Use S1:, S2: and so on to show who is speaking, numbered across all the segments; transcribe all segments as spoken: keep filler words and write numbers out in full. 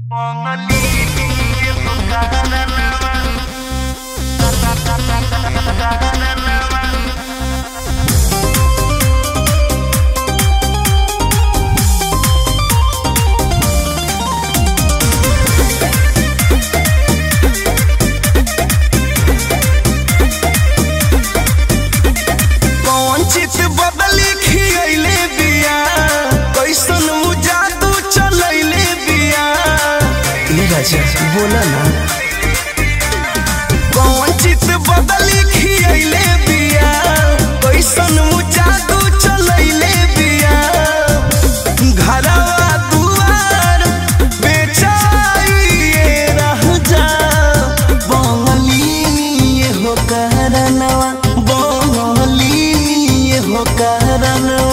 S1: बोला ना कौन चित बदली खियले बिया कैसन जादू चलैले बिया घरवा दुआर बेचाइए रह जा बंगली हो करनवा बंगली हो करनवा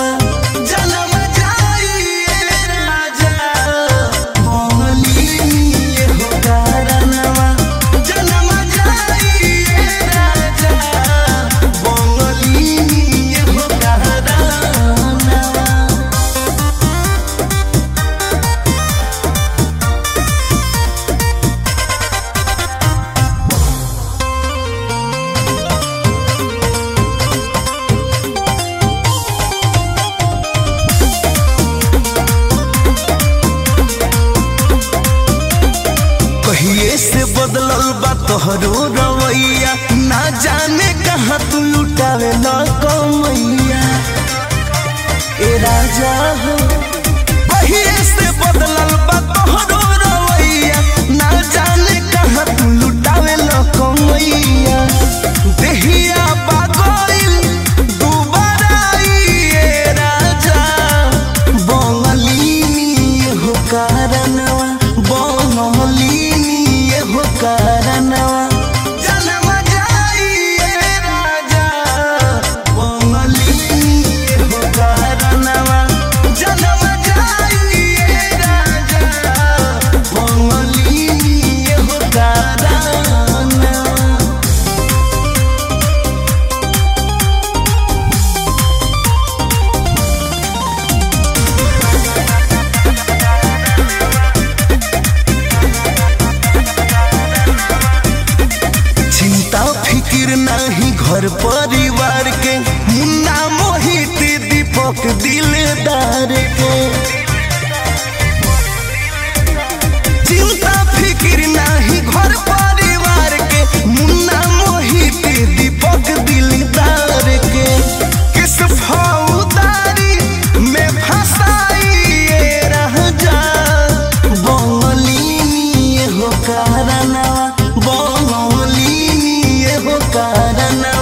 S1: कहिए से बदलल बा तोहरो रवैया ना जाने कहाँ तू लुटावे न कमैया ए राजा हो कहिए से बदलल बा तोहरो रवैया ना जाने कहाँ तू लुटावे न कमैया देहिया बागोइल दुबारा ए राजा बंगली हो करनवा बंगली हो करनवा जन्म जाइए राजा बंगली हो करनवा जन्म जाइए राजा बंगली हो करनवा। फिक्र नहीं घर परिवार के मुन्ना मोहित दीपक दिलदार के चिंता फिक्र नहीं घर परिवार के मुन्ना मोहित दीपक दिलदार के किस फौदारी में फसाइए रह जा बंगली हो करनवा बंगली हो करनवा।